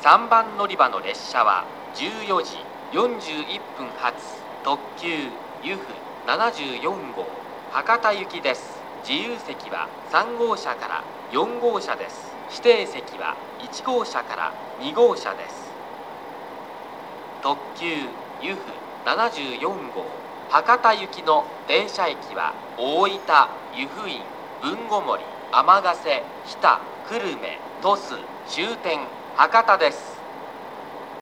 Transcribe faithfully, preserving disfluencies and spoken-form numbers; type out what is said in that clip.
さんばん乗り場の列車はじゅうよじよんじゅういっぷん発特急ゆふななじゅうよんごう博多行きです。自由席はさんごうしゃからよんごうしゃです。指定席はいちごうしゃからにごうしゃです。特急ゆふななじゅうよんごう博多行きの停車駅は大分、湯布院、豊後森、天ヶ瀬、日田、久留米、鳥栖、終点博多です。